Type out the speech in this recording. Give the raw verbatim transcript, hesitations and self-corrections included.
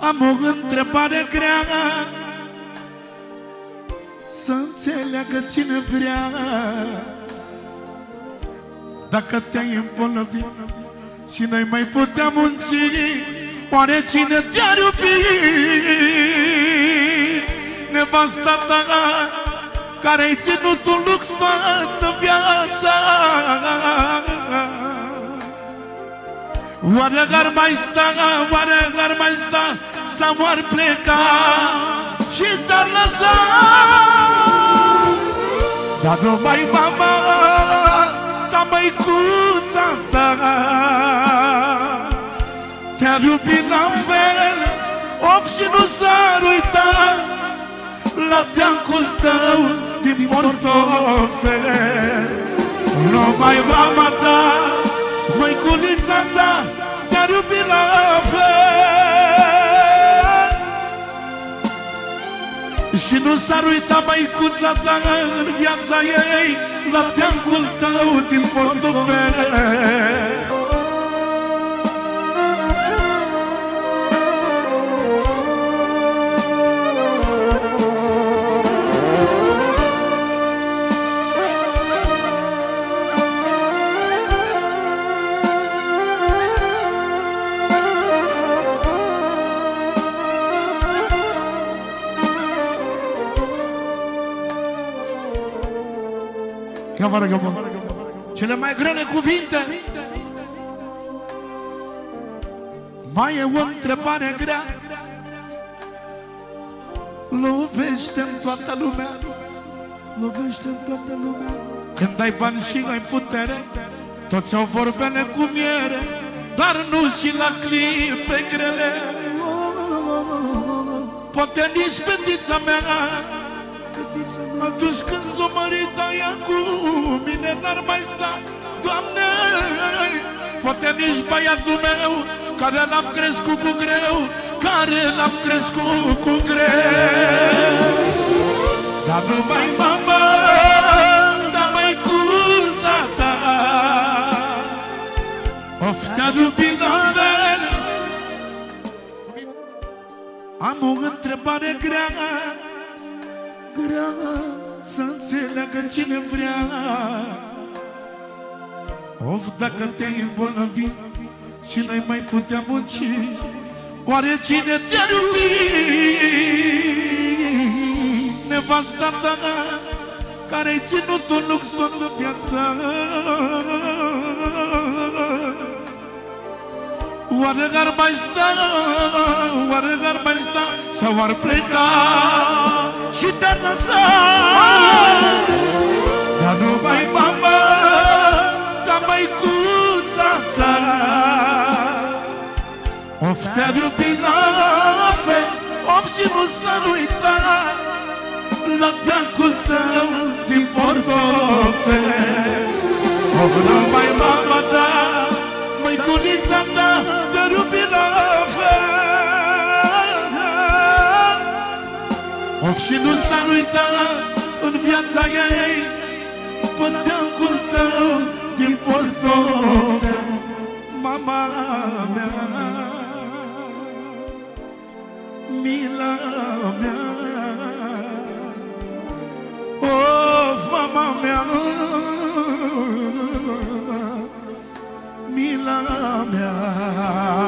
Am o întrebare grea, să înțeleagă cine vrea. Dacă te-ai îmbolnăvit și noi mai putea munci, oare cine te-ar iubi? Nevasta ta, care-ai ținut un lux toată viața, oare ar mai sta, oare ar mai sta sau ar pleca și te-ar lăsa? Dar numai mama ta, măicuța ta, te-ar iubi la fel, of, și nu s-ar uita la teancul tău din portofel. Numai mama ta, măiculița ta, te-ar iubi la fel și nu s-ar uita măicuța ta în viața ei la teancul tău din portofel. Ia vă rog, cele mai grele cuvinte. Mai e o întrebare grea, lovește-n toată lumea, lovește-n toată lumea. Când ai bani și ai putere, toți au vorbele cu miere, dar nu și la clipe grele. Poate nici fetița mea, atunci când s-o mărita ea cu mine, n-ar mai sta, Doamne. Poate nici băiatul meu, care l-am crescut cu greu, care l-am crescut cu greu. Dar numai mama ta, măicuța ta, of, te-ar iubi la fel. Am o întrebare grea, grea, să înțeleagă cine vrea. Of, dacă te-ai îmbolnăvit și noi mai putea munci, oare cine te-ar iubi? Nevasta ta, care-ai ținut un lux toată viața, oare ar mai sta, oare ar mai sta sau ar pleca și te-ar lăsa? Dar numai mama ta, măicuța ta, of, te-ar iubi la fel, of, și nu s-ar uita la teancul tău din portofel. Of, numai mama ta, măiculița ta, te-ar iubi la fel, of, și nu s-ar uita în viața ei pe teancul tău din portofel. Mama mea, mila mea, of, mama mea, mila mea.